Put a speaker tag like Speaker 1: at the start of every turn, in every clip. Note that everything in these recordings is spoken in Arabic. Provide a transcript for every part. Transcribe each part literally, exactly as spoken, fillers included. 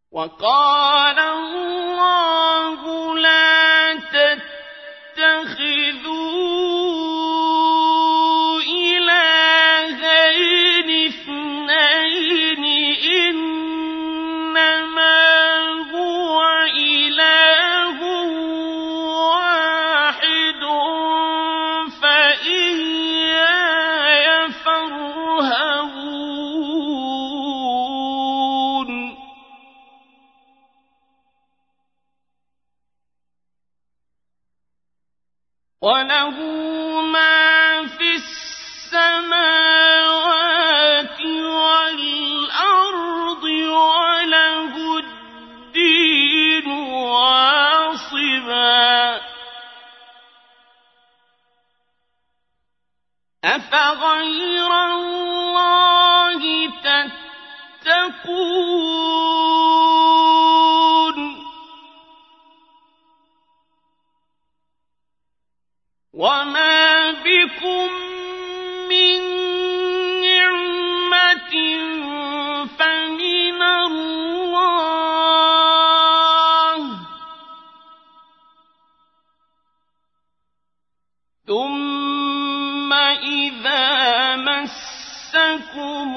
Speaker 1: وقال الله لا تتخذوا إلهين اثنين إنما هو إله واحد فإياي فارهبون. وله ما في السماوات والأرض وله الدين واصبا. أفغير الله تتقون وما بكم من نعمة فمن الله ثم إذا مسكم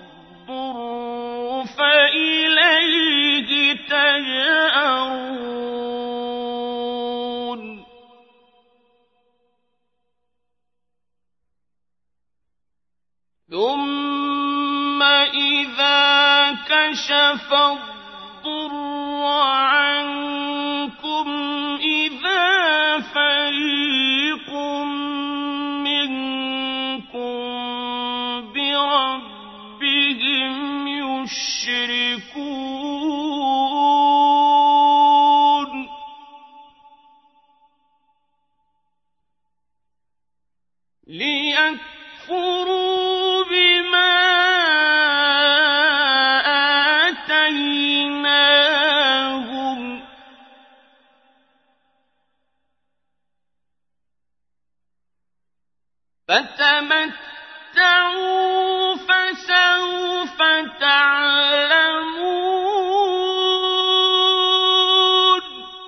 Speaker 1: الضر فإليه تجأرون. ثم إذا كشف الضر عنكم إذا فريق منكم بربهم يشركون. ليكفروا بما آتيناهم فتمتعوا فسوف تعلمون.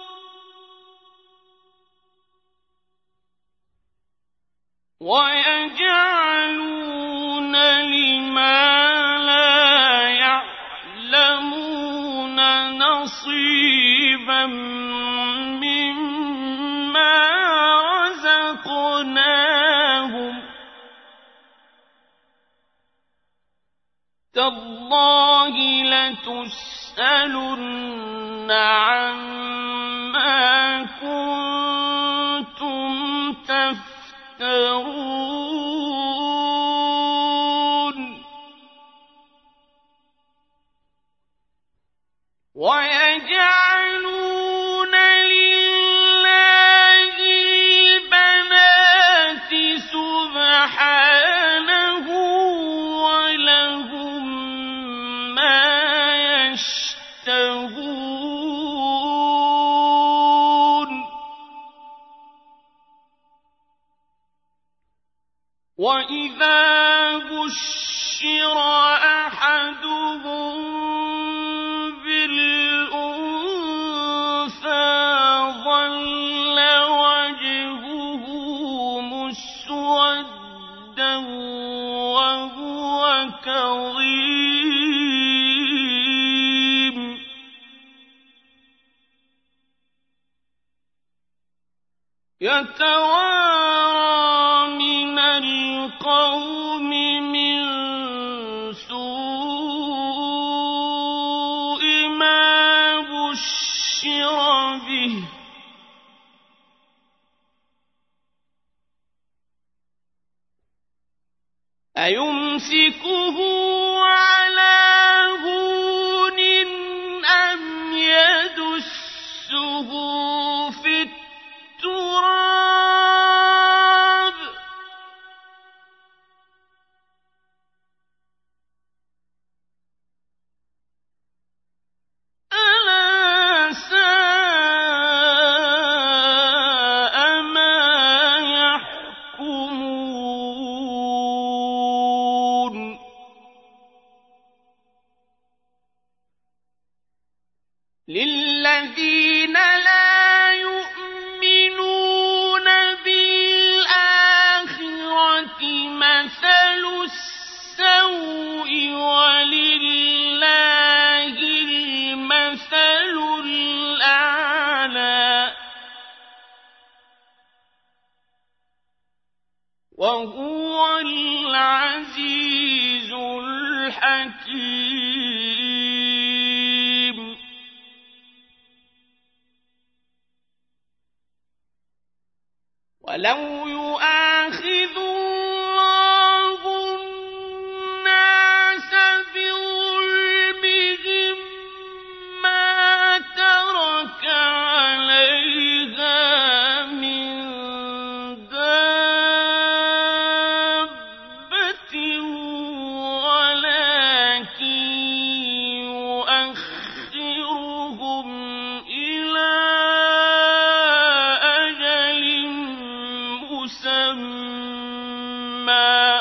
Speaker 1: ويجعلون لما لا يعلمون نصيبا مما رزقناهم. تالله لتسألن عما كنتم تفترون. ويجعلون لله البنات سبحانه ولهم ما يشتهون. وإذا بشر أحدهم بالأنثى ظل وجهه مسودا وهو كظيم. يتوارى من القوم من سوء ما بشر به أيمسكه على هون أم يدسه في التراب ألا ساء ما يحكمون. يحكمون. للذين لا يؤمنون بالآخرة مثل السوء ولله المثل الأعلى وهو العزيز الحكيم. ولو يؤاخذ الله الناس بظلمهم ما ترك عليها من دابة ولكن يؤخرهم إلى أجل مسمى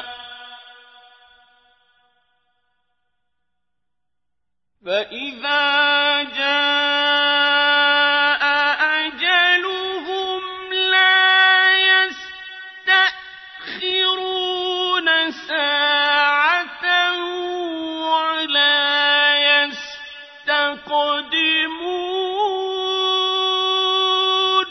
Speaker 1: فإذا جاء أجلهم لا يستأخرون ساعة ولا يستقدمون.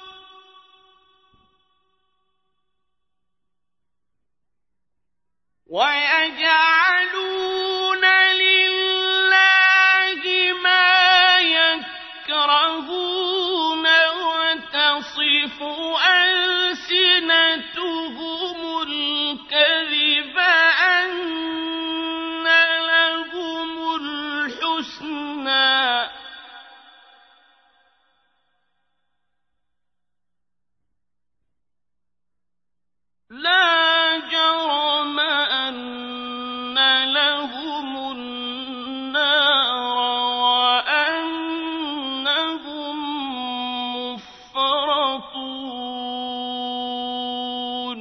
Speaker 1: ويجعلون لله ما يكرهون وتصف ألسنتهم الكذب أن لهم الحسنى لا جرم أن لهم النار وأنهم مفرطون.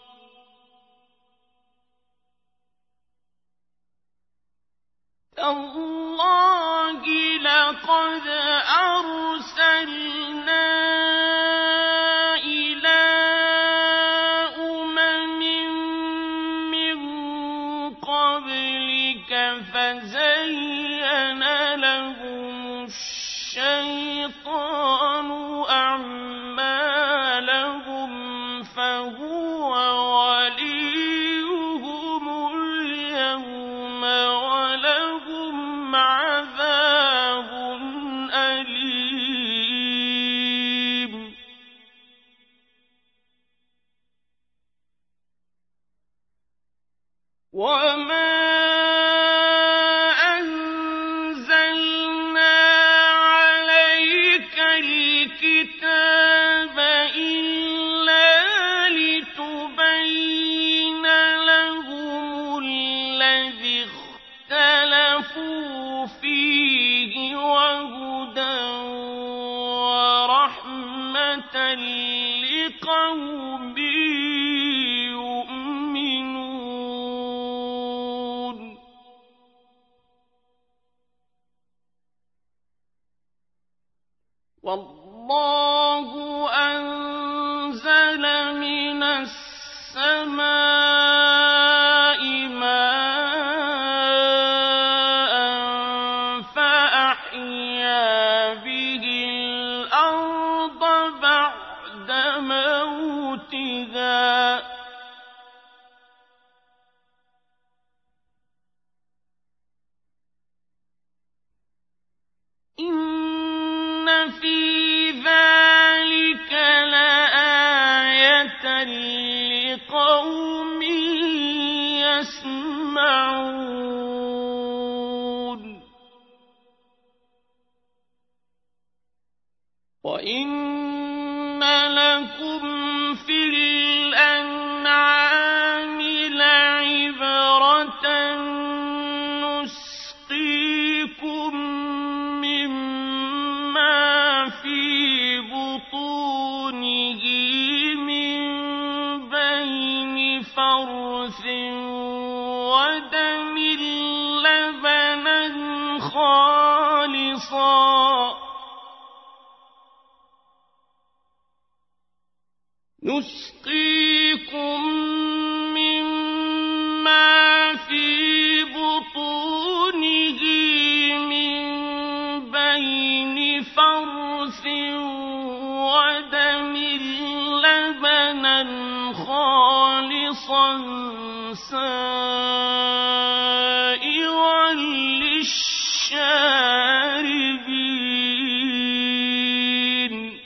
Speaker 1: تالله لقد أرسلنا إلى أمم من قبلك فزين لهم الشيطان أعمالهم فهو وليهم اليوم ولهم عذاب أليم. وما أنزلنا عليك الكتاب إلا لتبين لهم الذي اختلفوا فيه وهدى ورحمة لقوم يؤمنون. والله أنزل من السماء ماء فأحيا به الأرض بعد موتها إن في ذلك لآية لقوم يسمعون. وإن لكم في الأنعام لعبرة نسقيكم مما في بطونه من بين فرث ودم لبنا خالصا نسقيكم مما في بطونه من بين فرث ودم لبنا خالصا سائغا للشاربين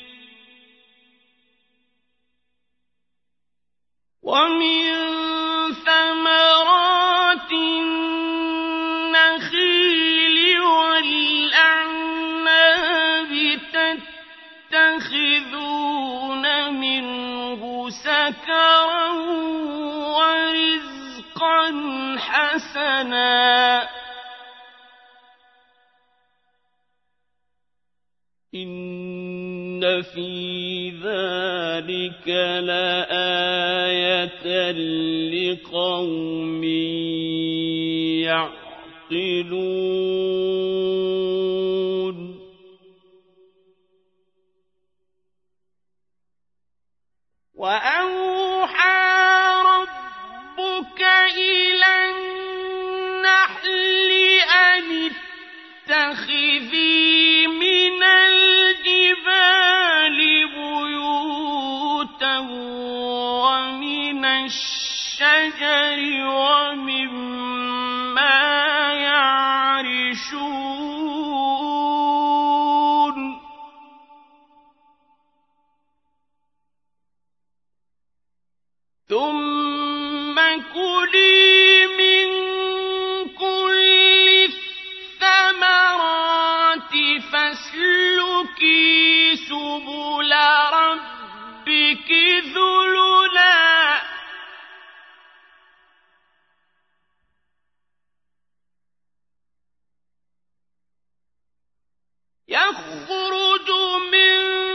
Speaker 1: ومن ثمرات النخيل والأعناب تتخذون منه سكرا ورزقا حسنا إن في ذلك لآية لقوم يعقلون وأوحى ربك إلى النحل أن اتخذي من الجبال بيوتا ومن الشجر ومما يعرشون ثم كلي من كل الثمرات فاسلكي سبل ربك ذللا يخرج من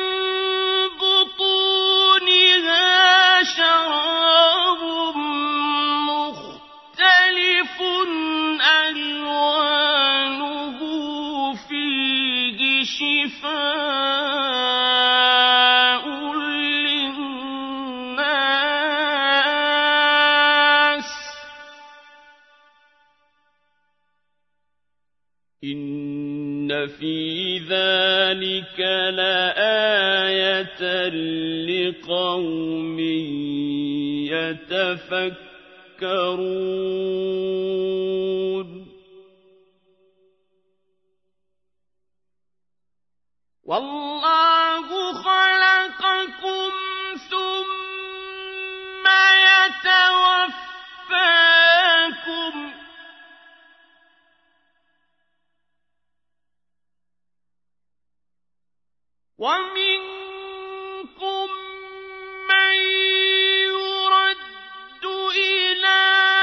Speaker 1: بطونها شراب مختلف ألوانه فيه شفاء للناس إن في ذلك لآية لقوم يتفكرون والله خلقكم ثم يتوفاكم ومنكم من يرد إلى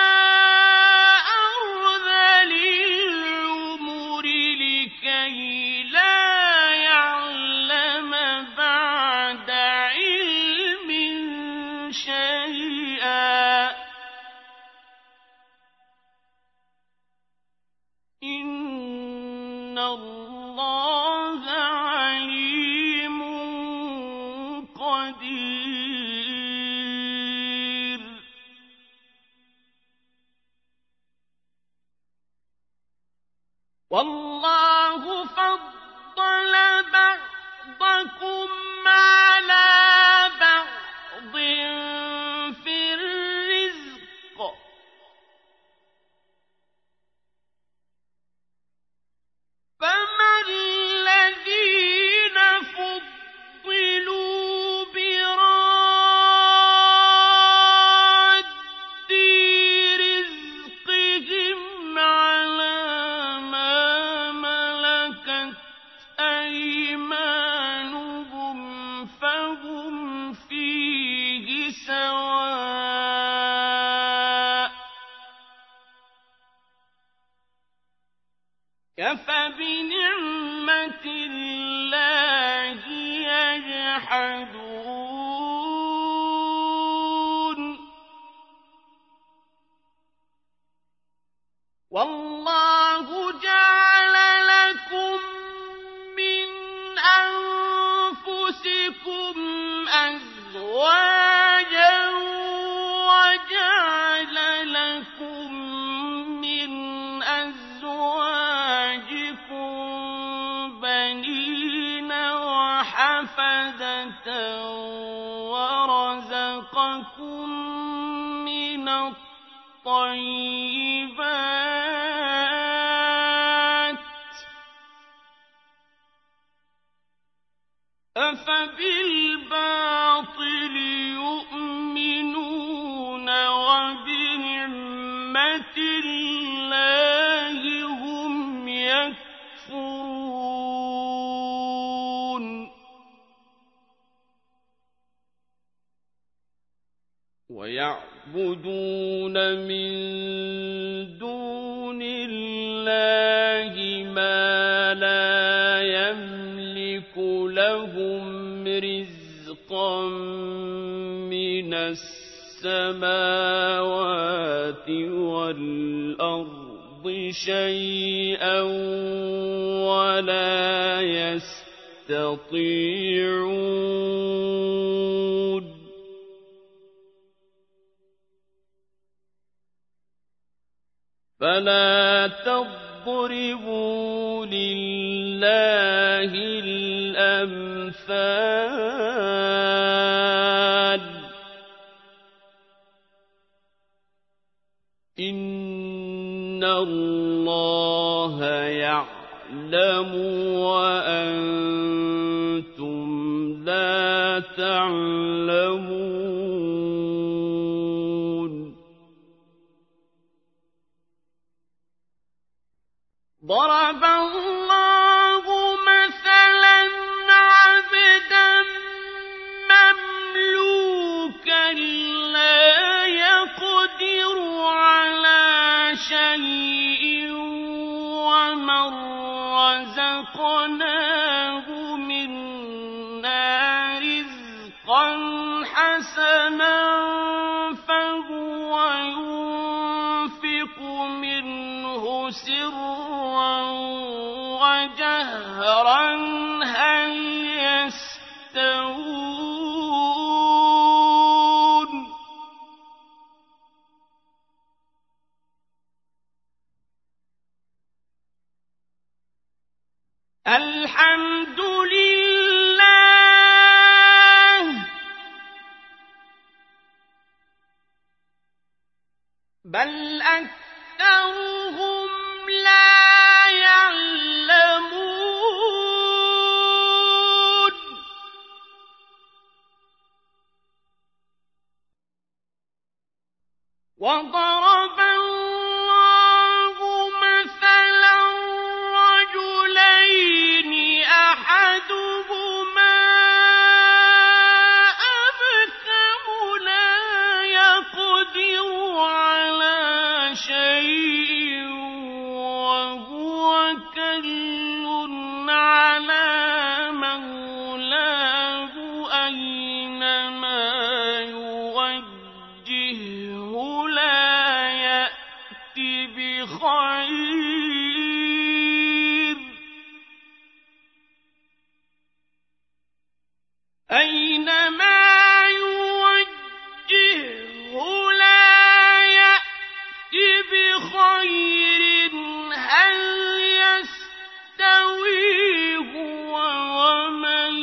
Speaker 1: أرذل العمر لكي لا يعلم بعد علم شيئا إن الله عليم قدير والله فضل بعضكم على بعض في الرزق فما الذين فضلوا براد رزقهم على ما ملكت أيمانهم فهم فيه سواء أفبنعمة الله يجحدون والله جعل لكم من أنفسكم أزواجا الطيبات أفبالباطل يؤمنون وبنعمة الله هم يكفرون ويعبدون من دون الله ما لا يملك لهم رزقا من السماوات والأرض شيئا ولا يستطيعون فلا تضربوا لله الأمثال إن الله يعلم وأنتم لا تعلمون ضرب الله مثلا عبدا مملوكا لا يقدر على شيء ومن رزقناه منا رزقا حسنا فهو ينفق منه سرا وجهرا هل يستوون الحمد لله بل أكثرهم لا يعلمون وضرب الله مثلا رجلين أحدهما أبكم لا يقدر على شيء وهو كل على مولاه أينما يوجهه لا يأتي بخير أينما يوجهه لا يأتي بخير هل يستوي هو ومن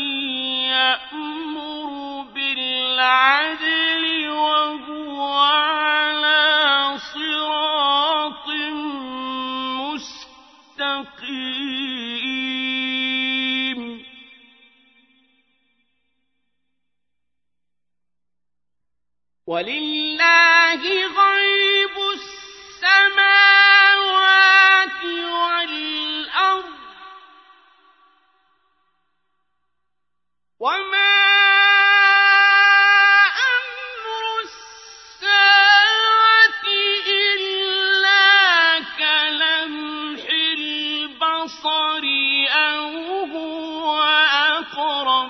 Speaker 1: يأمر بالعدل وهو على صراط مستقيم ولله غيب السماوات والأرض وما أمر الساعة إلا كلمح البصر أو هو أقرب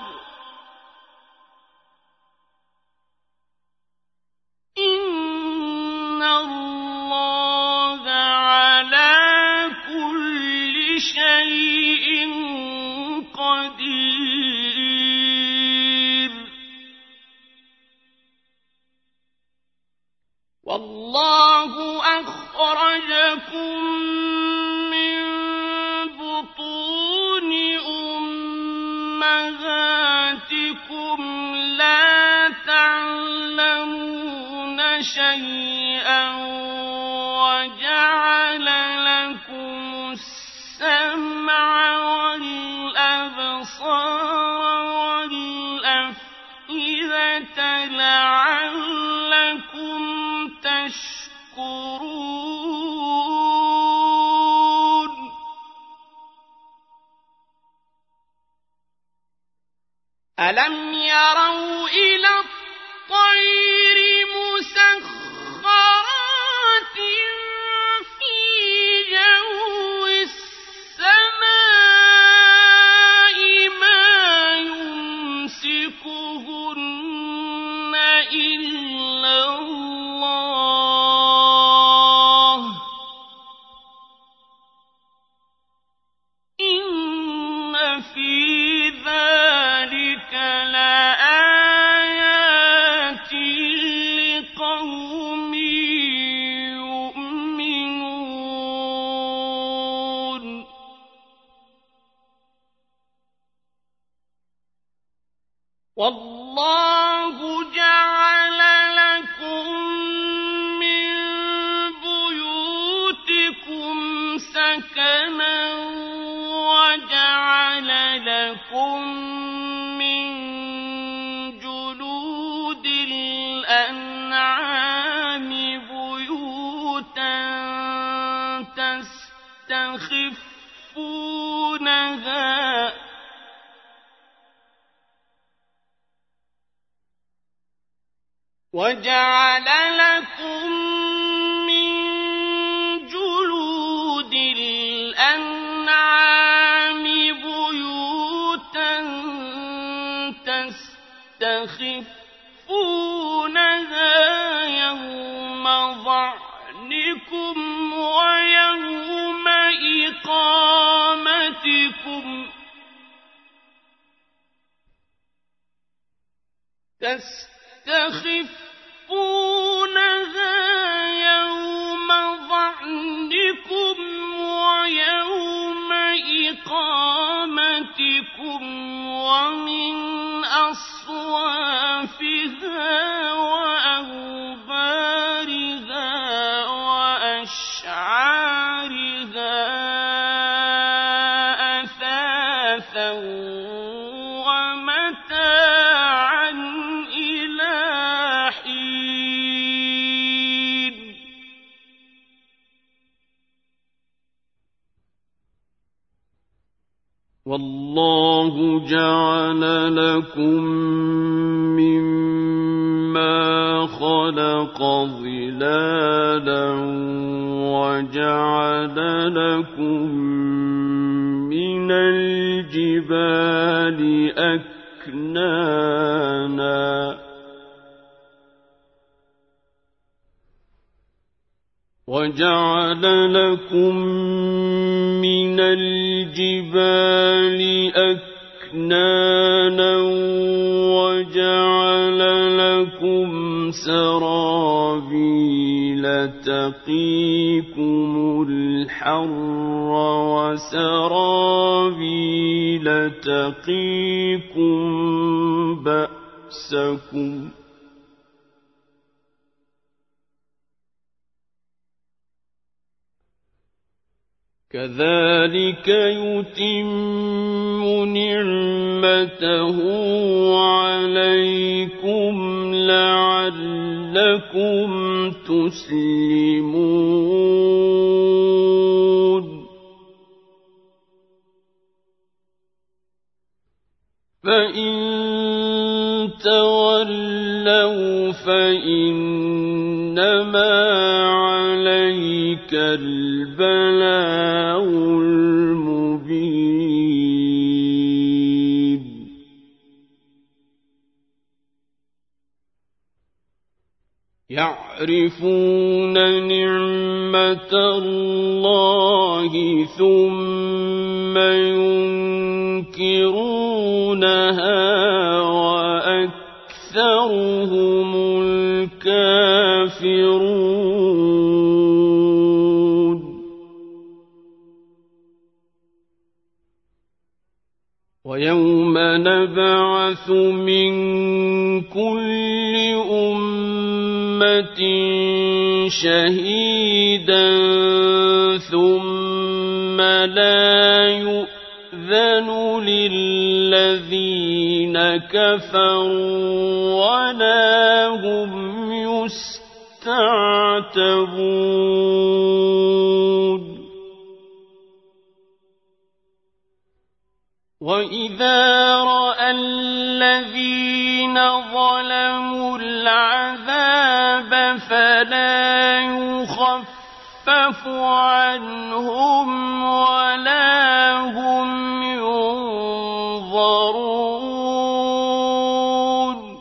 Speaker 1: إن الله على كل شيء قدير والله أخرجكم من بطون أمهاتكم لا تعلمون شيئا الأبصار والأفئدة لعلكم تشكرون ألم يروا إلى الطير مسخرات في جو السماء ما يمسكهن إلا الله إن في ذلك لآيات لقوم يؤمنون والله جعل لكم من بيوتكم سكنا وجعل لكم من جلود الأنعام بيوتا تستخفونها وجعل لكم من جلود الأنعام بيوتا تستخفونها يوم ظعنكم ويوم إقامتكم تستخفونها يوم ظعنكم ويوم إقامتكم ومن أصوافها وأوبارها وأشعارها أثاثا ومتاعا إلى حين والله جعل لكم مما خلق ظلالا وجعل لكم من الجبال أكنانا وجعل لكم من الجبال أكنانا وجعل لكم سرابيل تقيكم الحر وسرابيل تقيكم بأسكم كذلك يتم نعمته عليكم لعلكم تسلمون فإن تولوا فإنما عليك البلاغ المبين يعرفون نعمة الله ثم ينكرونها وأكثرهم الكافرون ويوم نبعث من كل أمة شهيدا ثم لا يؤمنون للذين كفروا ولا هم يستعتبون وإذا رأى الذين ظلموا العذاب فلا يخفف عنهم ولا هم ينظرون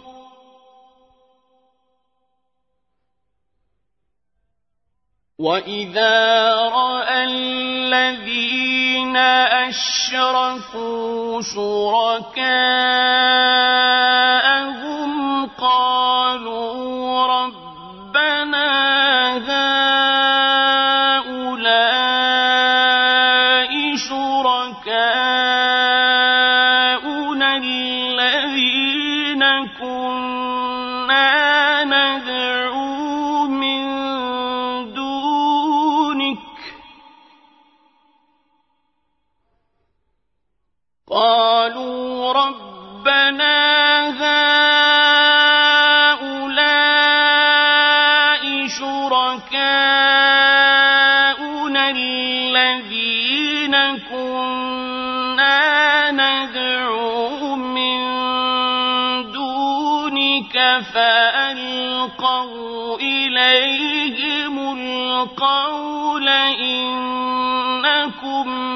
Speaker 1: وإذا رأى الذين أشركوا شركاءهم قالوا ربنا هؤلاء شركاؤنا الذين كنا ندعو من دونك قالوا ربنا هؤلاء شركاؤنا الذين كنا ندعو من دونك فألقوا إليهم القول إنكم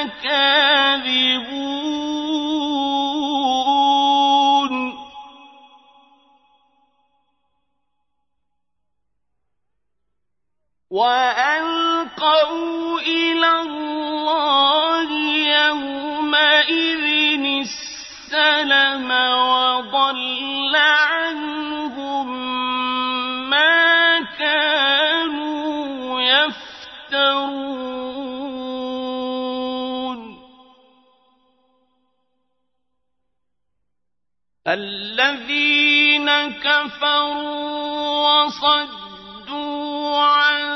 Speaker 1: لكاذبون وألقوا إلى الله يومئذ السلم وضل عنهم ما كانوا يفترون الذين كفروا وصدوا عن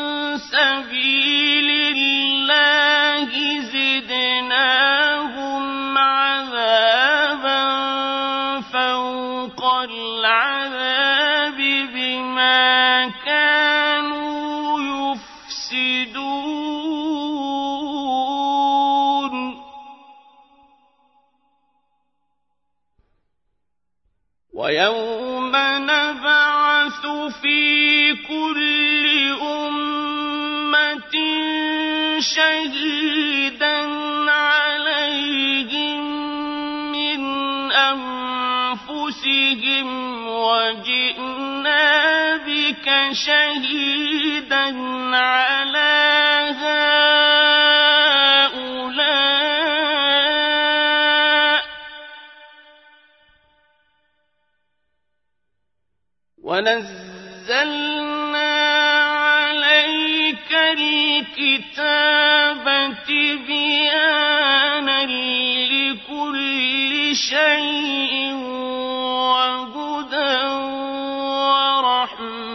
Speaker 1: سبيل الله زدناهم عذابا فوق العذاب بما كانوا يفسدون ويوم نبعث في كل أمة شهيدا عليهم من أنفسهم وجئنا بك شهيدا على هؤلاء ونزلنا عليك الكتاب بيانا لكل شيء وهدى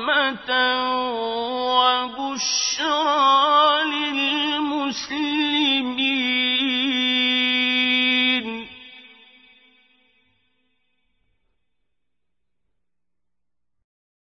Speaker 1: ورحمة وبشرى للمسلمين